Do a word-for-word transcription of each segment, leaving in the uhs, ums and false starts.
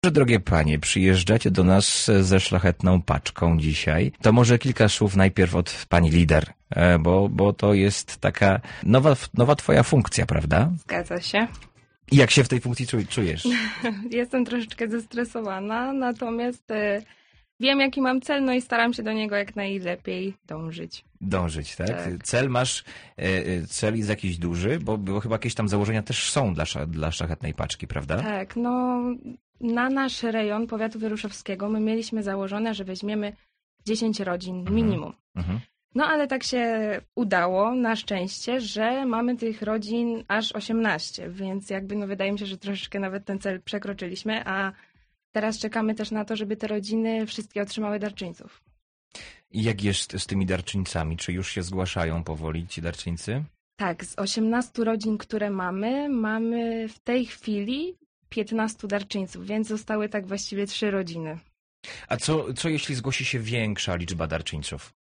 Drogie panie, przyjeżdżacie do nas ze szlachetną paczką dzisiaj. To może kilka słów najpierw od pani lider, bo, bo to jest taka nowa, nowa twoja funkcja, prawda? Zgadza się. I jak się w tej funkcji czujesz? Jestem troszeczkę zestresowana, natomiast e, wiem, jaki mam cel, no i staram się do niego jak najlepiej dążyć. Dążyć, tak? Tak. Cel masz, e, cel jest jakiś duży, bo, bo chyba jakieś tam założenia też są dla, dla szlachetnej paczki, prawda? Tak, no na nasz rejon powiatu wieruszowskiego my mieliśmy założone, że weźmiemy dziesięć rodzin Mhm. minimum. Mhm. No ale tak się udało, na szczęście, że mamy tych rodzin aż osiemnaście, więc jakby no wydaje mi się, że troszeczkę nawet ten cel przekroczyliśmy, a teraz czekamy też na to, żeby te rodziny wszystkie otrzymały darczyńców. I jak jest z tymi darczyńcami? Czy już się zgłaszają powoli ci darczyńcy? Tak, z osiemnastu rodzin, które mamy, mamy w tej chwili piętnastu darczyńców, więc zostały tak właściwie trzy rodziny. A co, co jeśli zgłosi się większa liczba darczyńców?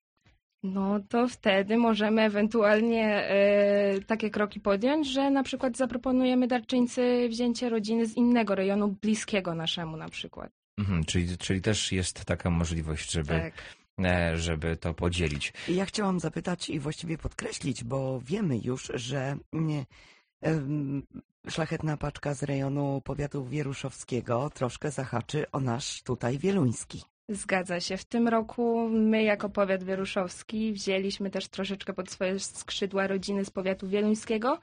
No to wtedy możemy ewentualnie e, takie kroki podjąć, że na przykład zaproponujemy darczyńcy wzięcie rodziny z innego rejonu, bliskiego naszemu na przykład. Mhm, czyli, czyli też jest taka możliwość, żeby, Tak. e, żeby to podzielić. Ja chciałam zapytać i właściwie podkreślić, bo wiemy już, że nie, em, szlachetna paczka z rejonu powiatu wieruszowskiego troszkę zahaczy o nasz tutaj wieluński. Zgadza się. W tym roku my jako powiat wieruszowski wzięliśmy też troszeczkę pod swoje skrzydła rodziny z powiatu wieluńskiego.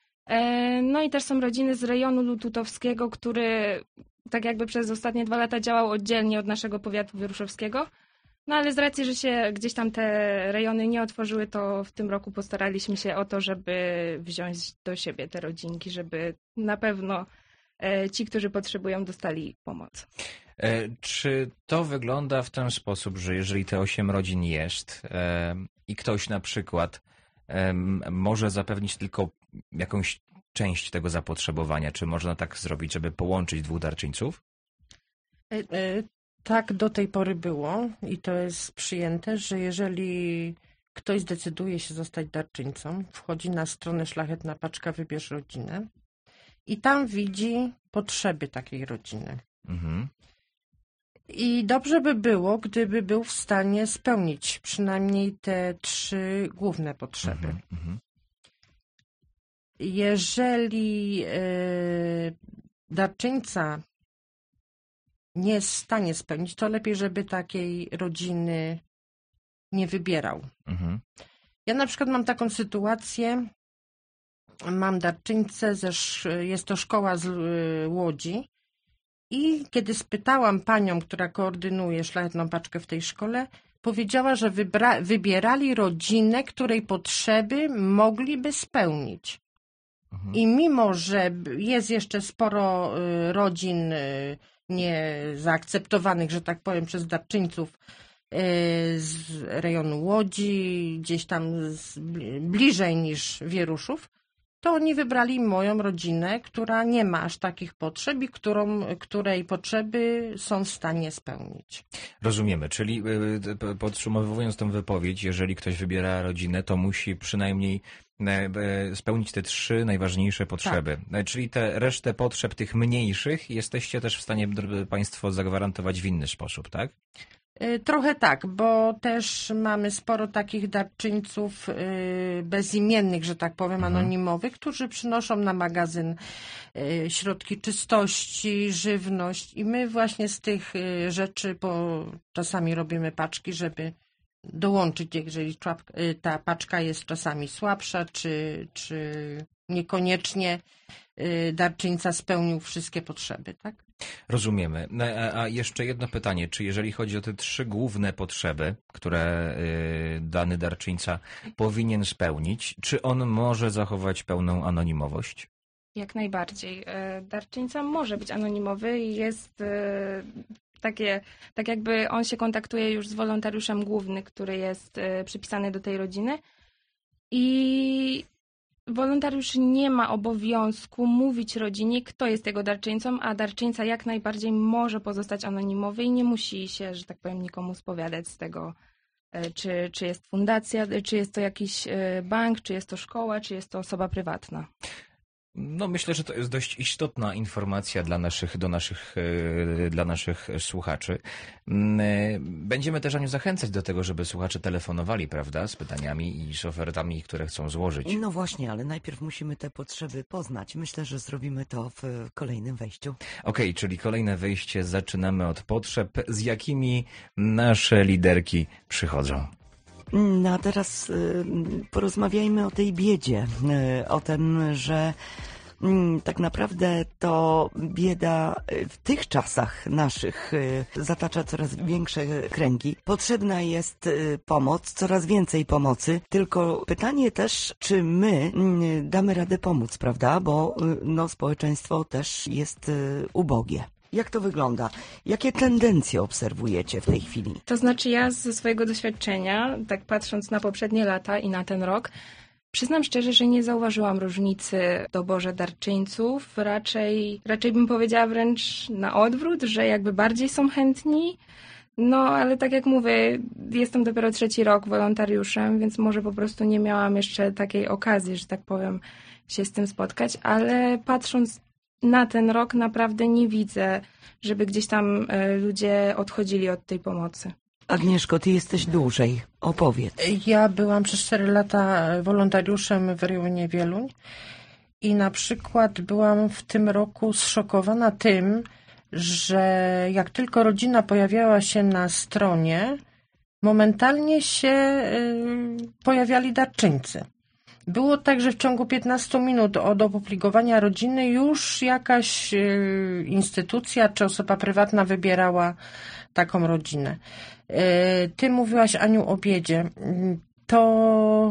E, No i też są rodziny z rejonu lututowskiego, który tak jakby przez ostatnie dwa lata działał oddzielnie od naszego powiatu wieruszowskiego. No ale z racji, że się gdzieś tam te rejony nie otworzyły, to w tym roku postaraliśmy się o to, żeby wziąć do siebie te rodzinki, żeby na pewno e, ci, którzy potrzebują, dostali pomoc. E, Czy to wygląda w ten sposób, że jeżeli te osiem rodzin jest e, i ktoś na przykład e, może zapewnić tylko jakąś część tego zapotrzebowania, czy można tak zrobić, żeby połączyć dwóch darczyńców? E, Tak do tej pory było i to jest przyjęte, że jeżeli ktoś zdecyduje się zostać darczyńcą, wchodzi na stronę Szlachetna Paczka, wybierz rodzinę i tam widzi potrzeby takiej rodziny. Mhm. I dobrze by było, gdyby był w stanie spełnić przynajmniej te trzy główne potrzeby. Mhm. Mhm. Jeżeli e, darczyńca nie jest w stanie spełnić, to lepiej, żeby takiej rodziny nie wybierał. Mhm. Ja na przykład mam taką sytuację, mam darczyńcę, ze, sz- jest to szkoła z y, Łodzi i kiedy spytałam panią, która koordynuje Szlachetną Paczkę w tej szkole, powiedziała, że wybra- wybierali rodzinę, której potrzeby mogliby spełnić. Mhm. I mimo, że jest jeszcze sporo y, rodzin y, nie zaakceptowanych, że tak powiem, przez darczyńców y, z rejonu Łodzi, gdzieś tam z, bliżej niż Wieruszów, to oni wybrali moją rodzinę, która nie ma aż takich potrzeb i którą, której potrzeby są w stanie spełnić. Rozumiemy, czyli y, p- podsumowując tę wypowiedź, jeżeli ktoś wybiera rodzinę, to musi przynajmniej e, e, spełnić te trzy najważniejsze potrzeby. E, Czyli te resztę potrzeb tych mniejszych jesteście też w stanie dr- Państwo zagwarantować w inny sposób, tak? Y, Trochę tak, bo też mamy sporo takich darczyńców y, bezimiennych, że tak powiem, Mhm. anonimowych, którzy przynoszą na magazyn y, środki czystości, żywność i my właśnie z tych y, rzeczy po, czasami robimy paczki, żeby dołączyć, jeżeli człap- y, ta paczka jest czasami słabsza, czy, czy niekoniecznie y, darczyńca spełnił wszystkie potrzeby, tak? Rozumiemy. No, A, a jeszcze jedno pytanie. Czy jeżeli chodzi o te trzy główne potrzeby, które y, dany darczyńca powinien spełnić, czy on może zachować pełną anonimowość? Jak najbardziej. E, Darczyńca może być anonimowy i jest e, takie, tak jakby on się kontaktuje już z wolontariuszem głównym, który jest e, przypisany do tej rodziny i wolontariusz nie ma obowiązku mówić rodzinie, kto jest jego darczyńcą, a darczyńca jak najbardziej może pozostać anonimowy i nie musi się, że tak powiem, nikomu spowiadać z tego, e, czy, czy jest fundacja, czy jest to jakiś e, bank, czy jest to szkoła, czy jest to osoba prywatna. No myślę, że to jest dość istotna informacja dla naszych, do naszych, e, dla naszych słuchaczy. Mm, e, Będziemy też, Aniu, zachęcać do tego, żeby słuchacze telefonowali, prawda, z pytaniami i z ofertami, które chcą złożyć. No właśnie, ale najpierw musimy te potrzeby poznać. Myślę, że zrobimy to w kolejnym wejściu. Okej, czyli kolejne wejście. Zaczynamy od potrzeb, z jakimi nasze liderki przychodzą. No a teraz y, porozmawiajmy o tej biedzie, y, o tym, że y, tak naprawdę to bieda y, w tych czasach naszych y, zatacza coraz większe kręgi. Potrzebna jest y, pomoc, coraz więcej pomocy, tylko pytanie też, czy my y, damy radę pomóc, prawda? Bo y, no, społeczeństwo też jest y, ubogie. Jak to wygląda? Jakie tendencje obserwujecie w tej chwili? To znaczy ja ze swojego doświadczenia, tak patrząc na poprzednie lata i na ten rok, przyznam szczerze, że nie zauważyłam różnicy w doborze darczyńców. Raczej, raczej bym powiedziała wręcz na odwrót, że jakby bardziej są chętni. No, ale tak jak mówię, jestem dopiero trzeci rok wolontariuszem, więc może po prostu nie miałam jeszcze takiej okazji, że tak powiem, się z tym spotkać, ale patrząc na ten rok naprawdę nie widzę, żeby gdzieś tam e, ludzie odchodzili od tej pomocy. Agnieszko, ty jesteś dłużej. Opowiedz. Ja byłam przez cztery lata wolontariuszem w rejonie Wieluń i na przykład byłam w tym roku zszokowana tym, że jak tylko rodzina pojawiała się na stronie, momentalnie się y, pojawiali darczyńcy. Było tak, że w ciągu piętnastu minut od opublikowania rodziny już jakaś y, instytucja czy osoba prywatna wybierała taką rodzinę. Y, ty mówiłaś, Aniu, o biedzie. To,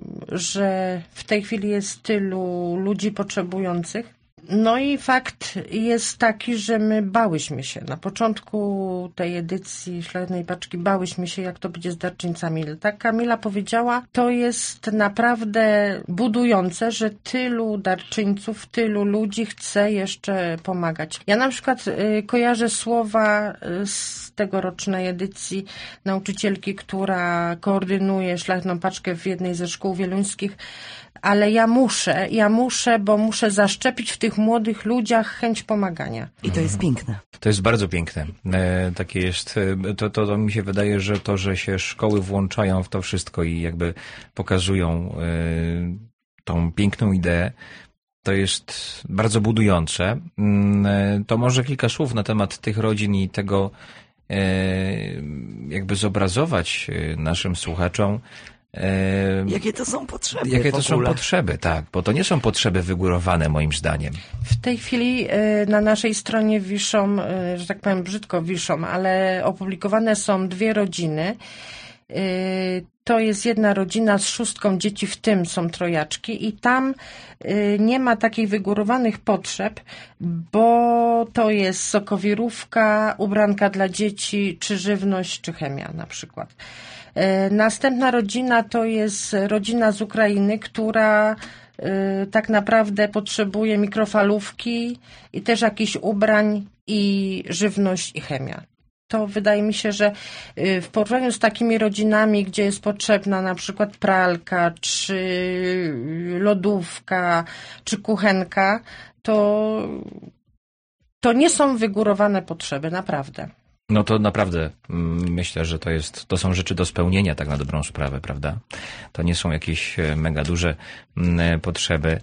że w tej chwili jest tylu ludzi potrzebujących. No i fakt jest taki, że my bałyśmy się. Na początku tej edycji Szlachetnej Paczki bałyśmy się, jak to będzie z darczyńcami. Tak Kamila powiedziała, to jest naprawdę budujące, że tylu darczyńców, tylu ludzi chce jeszcze pomagać. Ja na przykład y, kojarzę słowa z tegorocznej edycji nauczycielki, która koordynuje Szlachetną Paczkę w jednej ze szkół wieluńskich. Ale ja muszę, ja muszę, bo muszę zaszczepić w tych młodych ludziach chęć pomagania. I to jest piękne. To jest bardzo piękne. E, takie jest, e, to, to, to mi się wydaje, że to, że się szkoły włączają w to wszystko i jakby pokazują e, tą piękną ideę, to jest bardzo budujące. E, to może kilka słów na temat tych rodzin i tego, e, jakby zobrazować naszym słuchaczom, Jakie to są potrzeby? Jakie to są potrzeby, tak, bo to nie są potrzeby wygórowane moim zdaniem. W tej chwili na naszej stronie wiszą, że tak powiem brzydko wiszą, ale opublikowane są dwie rodziny. To jest jedna rodzina z szóstką dzieci, w tym są trojaczki i tam nie ma takich wygórowanych potrzeb, bo to jest sokowirówka, ubranka dla dzieci, czy żywność, czy chemia na przykład. Następna rodzina to jest rodzina z Ukrainy, która y, tak naprawdę potrzebuje mikrofalówki i też jakichś ubrań i żywność i chemia. To wydaje mi się, że w porównaniu z takimi rodzinami, gdzie jest potrzebna na przykład pralka, czy lodówka, czy kuchenka, to, to nie są wygórowane potrzeby, naprawdę. No to naprawdę myślę, że to jest, to są rzeczy do spełnienia tak na dobrą sprawę, prawda? To nie są jakieś mega duże potrzeby.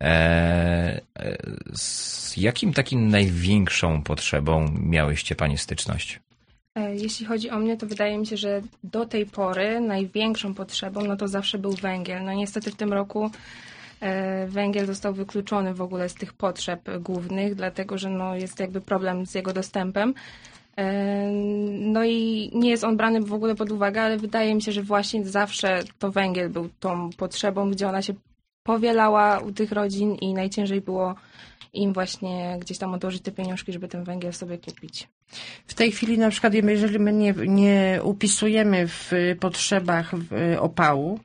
Z jakim takim największą potrzebą miałyście Panie styczność? Jeśli chodzi o mnie, to wydaje mi się, że do tej pory największą potrzebą no to zawsze był węgiel. No niestety w tym roku węgiel został wykluczony w ogóle z tych potrzeb głównych, dlatego że no jest jakby problem z jego dostępem. No i nie jest on brany w ogóle pod uwagę, ale wydaje mi się, że właśnie zawsze to węgiel był tą potrzebą, gdzie ona się powielała u tych rodzin i najciężej było im właśnie gdzieś tam odłożyć te pieniążki, żeby ten węgiel sobie kupić. W tej chwili na przykład, jeżeli my nie, nie upisujemy w potrzebach opału,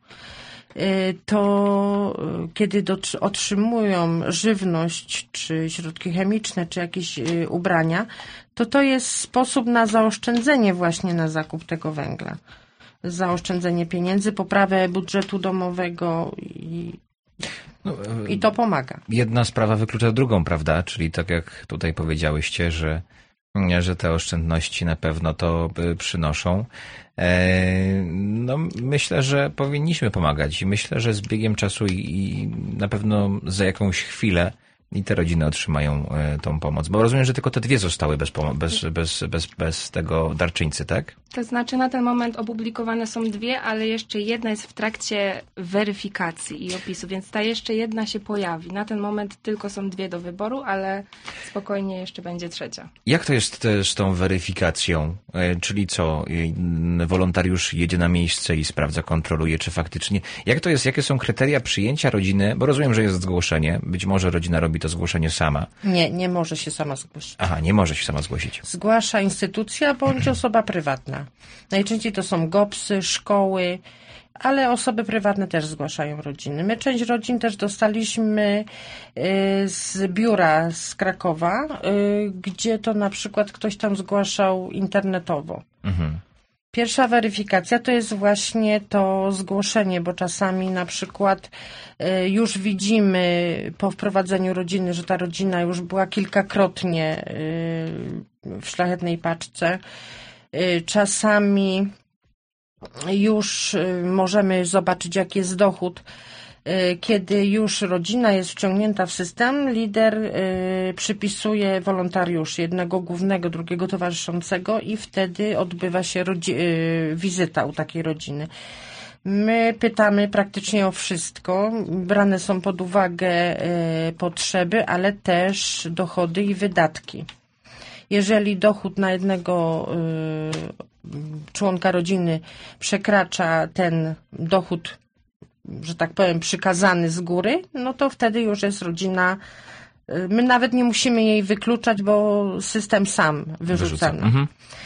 to kiedy otrzymują żywność, czy środki chemiczne, czy jakieś ubrania, to to jest sposób na zaoszczędzenie właśnie na zakup tego węgla. Zaoszczędzenie pieniędzy, poprawę budżetu domowego i No, I to pomaga. Jedna sprawa wyklucza drugą, prawda? Czyli tak jak tutaj powiedziałyście, że, że te oszczędności na pewno to przynoszą. No, myślę, że powinniśmy pomagać i myślę, że z biegiem czasu i, i na pewno za jakąś chwilę i te rodziny otrzymają tą pomoc. Bo rozumiem, że tylko te dwie zostały bez, bez, bez, bez, bez tego darczyńcy, tak? To znaczy na ten moment opublikowane są dwie, ale jeszcze jedna jest w trakcie weryfikacji i opisu, więc ta jeszcze jedna się pojawi. Na ten moment tylko są dwie do wyboru, ale spokojnie jeszcze będzie trzecia. Jak to jest z tą weryfikacją? Czyli co? Wolontariusz jedzie na miejsce i sprawdza, kontroluje, czy faktycznie... Jak to jest? Jakie są kryteria przyjęcia rodziny? Bo rozumiem, że jest zgłoszenie. Być może rodzina robi to zgłoszenie sama. Nie, nie może się sama zgłosić. Aha, nie może się sama zgłosić. Zgłasza instytucja bądź osoba prywatna. Najczęściej to są gopsy, szkoły, ale osoby prywatne też zgłaszają rodziny. My część rodzin też dostaliśmy z biura z Krakowa, gdzie to na przykład ktoś tam zgłaszał internetowo. Mhm. Pierwsza weryfikacja to jest właśnie to zgłoszenie, bo czasami na przykład już widzimy po wprowadzeniu rodziny, że ta rodzina już była kilkakrotnie w Szlachetnej Paczce. Czasami już możemy zobaczyć, jaki jest dochód. Kiedy już rodzina jest wciągnięta w system, lider przypisuje wolontariuszy, jednego głównego, drugiego towarzyszącego i wtedy odbywa się rodzi- wizyta u takiej rodziny. My pytamy praktycznie o wszystko. Brane są pod uwagę potrzeby, ale też dochody i wydatki. Jeżeli dochód na jednego członka rodziny przekracza ten dochód, że tak powiem, przykazany z góry, no to wtedy już jest rodzina. My nawet nie musimy jej wykluczać, bo system sam wyrzuca. Mhm.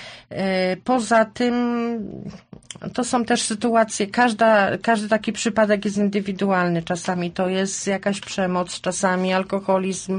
Poza tym to są też sytuacje, każda, każdy taki przypadek jest indywidualny. Czasami to jest jakaś przemoc, czasami alkoholizm.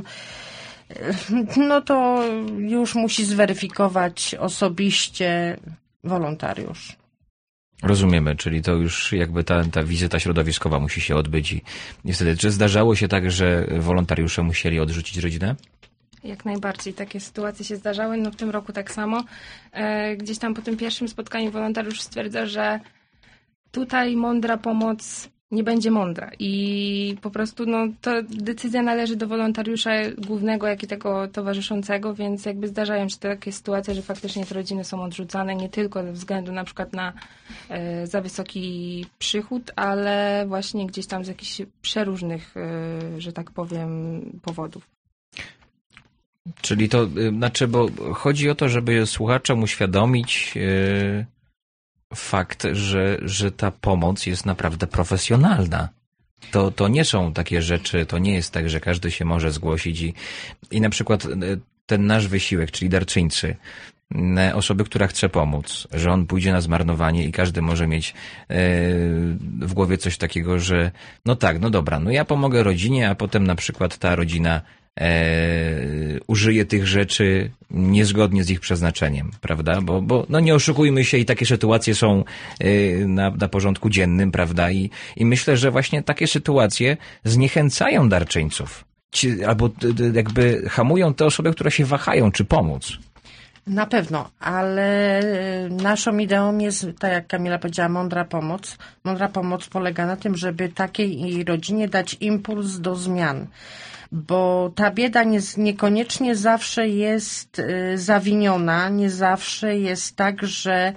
No to już musi zweryfikować osobiście wolontariusz. Rozumiemy, czyli to już jakby ta, ta wizyta środowiskowa musi się odbyć i, i wtedy, czy zdarzało się tak, że wolontariusze musieli odrzucić rodzinę? Jak najbardziej. Takie sytuacje się zdarzały. No w tym roku tak samo. E, gdzieś tam po tym pierwszym spotkaniu wolontariusz stwierdza, że tutaj mądra pomoc nie będzie mądra i po prostu no, to decyzja należy do wolontariusza głównego, jak i tego towarzyszącego, więc jakby zdarzają się takie sytuacje, że faktycznie te rodziny są odrzucane nie tylko ze względu na przykład na e, za wysoki przychód, ale właśnie gdzieś tam z jakichś przeróżnych, e, że tak powiem, powodów. Czyli to, znaczy, bo chodzi o to, żeby słuchaczom uświadomić yy, fakt, że, że ta pomoc jest naprawdę profesjonalna. To, to nie są takie rzeczy, to nie jest tak, że każdy się może zgłosić i, i na przykład ten nasz wysiłek, czyli darczyńcy, osoby, która chce pomóc, że on pójdzie na zmarnowanie i każdy może mieć yy, w głowie coś takiego, że no tak, no dobra, no ja pomogę rodzinie, a potem na przykład ta rodzina E, użyje tych rzeczy niezgodnie z ich przeznaczeniem, prawda? Bo, bo no nie oszukujmy się i takie sytuacje są e, na, na porządku dziennym, prawda? I, I myślę, że właśnie takie sytuacje zniechęcają darczyńców. Ci, albo jakby hamują te osoby, które się wahają, czy pomóc. Na pewno, ale naszą ideą jest, tak jak Kamila powiedziała, mądra pomoc. Mądra pomoc polega na tym, żeby takiej rodzinie dać impuls do zmian. Bo ta bieda nie, niekoniecznie zawsze jest y, zawiniona, nie zawsze jest tak, że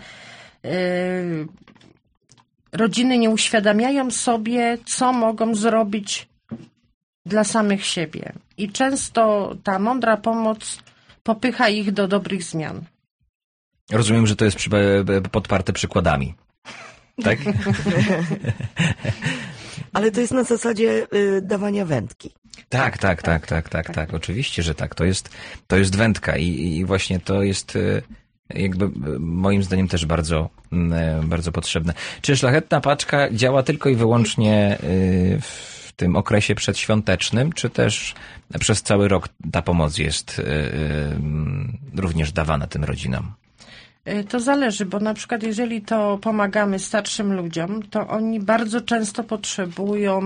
y, rodziny nie uświadamiają sobie, co mogą zrobić dla samych siebie. I często ta mądra pomoc popycha ich do dobrych zmian. Rozumiem, że to jest przy, podparte przykładami. Tak? Ale to jest na zasadzie y, dawania wędki. Tak, tak, tak, tak, tak, tak. Oczywiście, że tak. To jest, to jest wędka i, i właśnie to jest jakby moim zdaniem też bardzo, bardzo potrzebne. Czy Szlachetna Paczka działa tylko i wyłącznie w tym okresie przedświątecznym, czy też przez cały rok ta pomoc jest również dawana tym rodzinom? To zależy, bo na przykład jeżeli to pomagamy starszym ludziom, to oni bardzo często potrzebują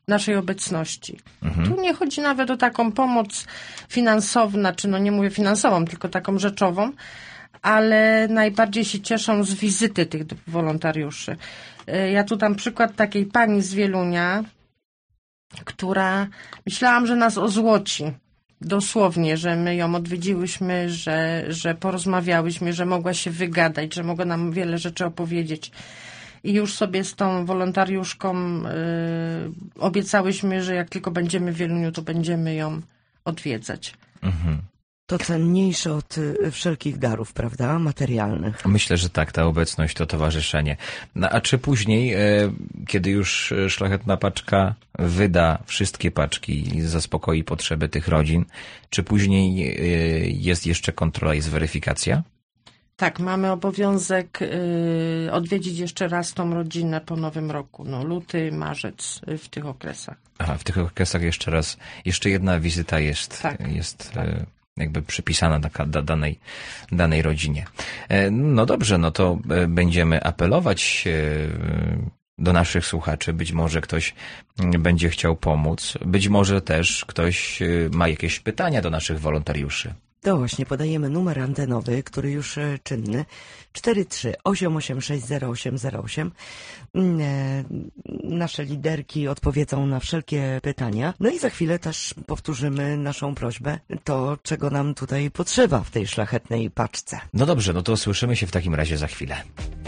naszej obecności. Mhm. Tu nie chodzi nawet o taką pomoc finansową, znaczy no nie mówię finansową, tylko taką rzeczową, ale najbardziej się cieszą z wizyty tych wolontariuszy. Ja tu dam przykład takiej pani z Wielunia, która myślałam, że nas ozłoci. Dosłownie, że my ją odwiedziłyśmy, że, że porozmawiałyśmy, że mogła się wygadać, że mogła nam wiele rzeczy opowiedzieć. I już sobie z tą wolontariuszką yy, obiecałyśmy, że jak tylko będziemy w Wieluniu, to będziemy ją odwiedzać. Mhm. To cenniejsze od y, wszelkich darów, prawda? Materialnych. Myślę, że tak, ta obecność, to towarzyszenie. No, a czy później, e, kiedy już Szlachetna Paczka wyda wszystkie paczki i zaspokoi potrzeby tych rodzin, czy później e, jest jeszcze kontrola, jest weryfikacja? Tak, mamy obowiązek yy, odwiedzić jeszcze raz tą rodzinę po Nowym Roku. No, luty, marzec, yy, w tych okresach. Aha, w tych okresach jeszcze raz, jeszcze jedna wizyta jest, Tak, jest tak. e, jakby przypisana taka da, danej, danej rodzinie. E, no dobrze, no to e, będziemy apelować e, do naszych słuchaczy. Być może ktoś m, będzie chciał pomóc, być może też ktoś e, ma jakieś pytania do naszych wolontariuszy. To właśnie podajemy numer antenowy, który już e, czynny. cztery trzy osiem osiem sześć zero osiem zero osiem. Mm, e, Nasze liderki odpowiedzą na wszelkie pytania. No i za chwilę też powtórzymy naszą prośbę, to czego nam tutaj potrzeba w tej szlachetnej paczce. No dobrze, no to słyszymy się w takim razie za chwilę.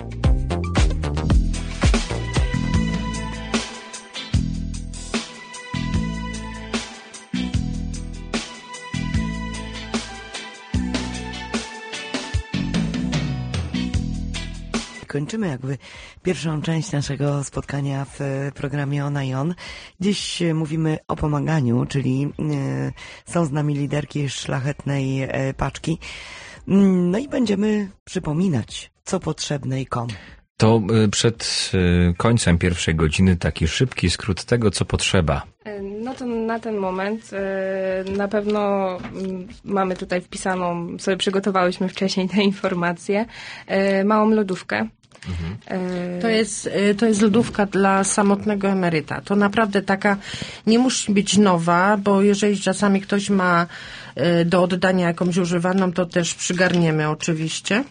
Kończymy jakby pierwszą część naszego spotkania w e, programie Ona i On. Dziś e, mówimy o pomaganiu, czyli e, są z nami liderki szlachetnej e, paczki. Mm, No i będziemy przypominać, co potrzebne i komu. To y, przed y, końcem pierwszej godziny taki szybki skrót tego, co potrzeba. E, No to na ten moment e, na pewno mm, mamy tutaj wpisaną, sobie przygotowałyśmy wcześniej te informacje, e, małą lodówkę. E, To jest, y, to jest lodówka dla samotnego emeryta. To naprawdę taka, nie musi być nowa, bo jeżeli czasami ktoś ma y, do oddania jakąś używaną, to też przygarniemy oczywiście.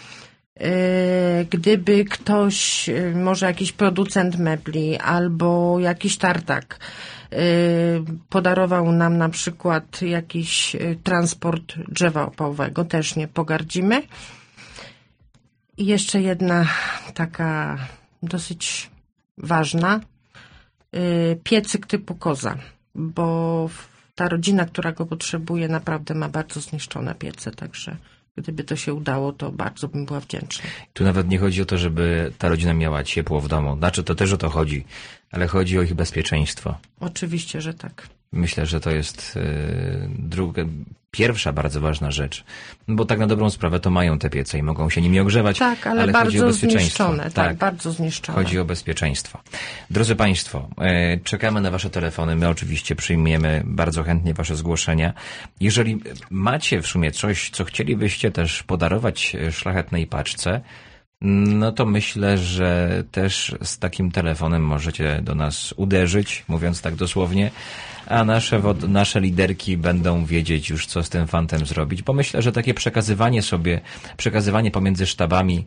Y, Gdyby ktoś, y, może jakiś producent mebli albo jakiś tartak y, podarował nam na przykład jakiś y, transport drzewa opałowego, też nie pogardzimy. I jeszcze jedna taka dosyć ważna, y, piecyk typu koza, bo ta rodzina, która go potrzebuje, naprawdę ma bardzo zniszczone piece, także gdyby to się udało, to bardzo bym była wdzięczna. Tu nawet nie chodzi o to, żeby ta rodzina miała ciepło w domu. Znaczy, to też o to chodzi, ale chodzi o ich bezpieczeństwo. Oczywiście, że tak. Myślę, że to jest y, druga, pierwsza bardzo ważna rzecz. Bo tak na dobrą sprawę to mają te piece i mogą się nimi ogrzewać, Tak, ale, ale chodzi o bardzo bezpieczeństwo. zniszczone. Tak, bardzo zniszczone. Chodzi o bezpieczeństwo. Drodzy Państwo, y, czekamy na Wasze telefony. My oczywiście przyjmiemy bardzo chętnie Wasze zgłoszenia. Jeżeli macie w sumie coś, co chcielibyście też podarować Szlachetnej Paczce, no to myślę, że też z takim telefonem możecie do nas uderzyć, mówiąc tak dosłownie, a nasze, wod- nasze liderki będą wiedzieć już, co z tym fantem zrobić, bo myślę, że takie przekazywanie sobie, przekazywanie pomiędzy sztabami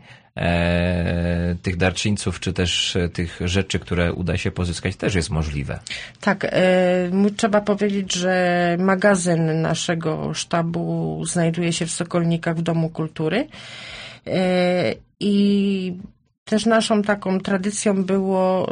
e, tych darczyńców, czy też e, tych rzeczy, które uda się pozyskać, też jest możliwe. Tak, e, trzeba powiedzieć, że magazyn naszego sztabu znajduje się w Sokolnikach w Domu Kultury. E, I też naszą taką tradycją było,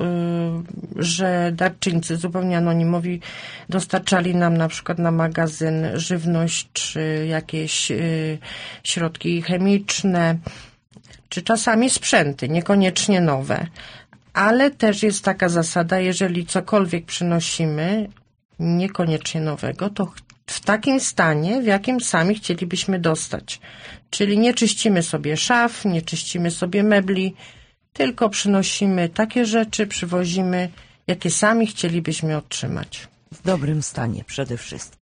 że darczyńcy zupełnie anonimowi dostarczali nam na przykład na magazyn żywność, czy jakieś środki chemiczne, czy czasami sprzęty, niekoniecznie nowe. Ale też jest taka zasada, jeżeli cokolwiek przynosimy, niekoniecznie nowego, to w takim stanie, w jakim sami chcielibyśmy dostać. Czyli nie czyścimy sobie szaf, nie czyścimy sobie mebli, tylko przynosimy takie rzeczy, przywozimy, jakie sami chcielibyśmy otrzymać. W dobrym stanie przede wszystkim.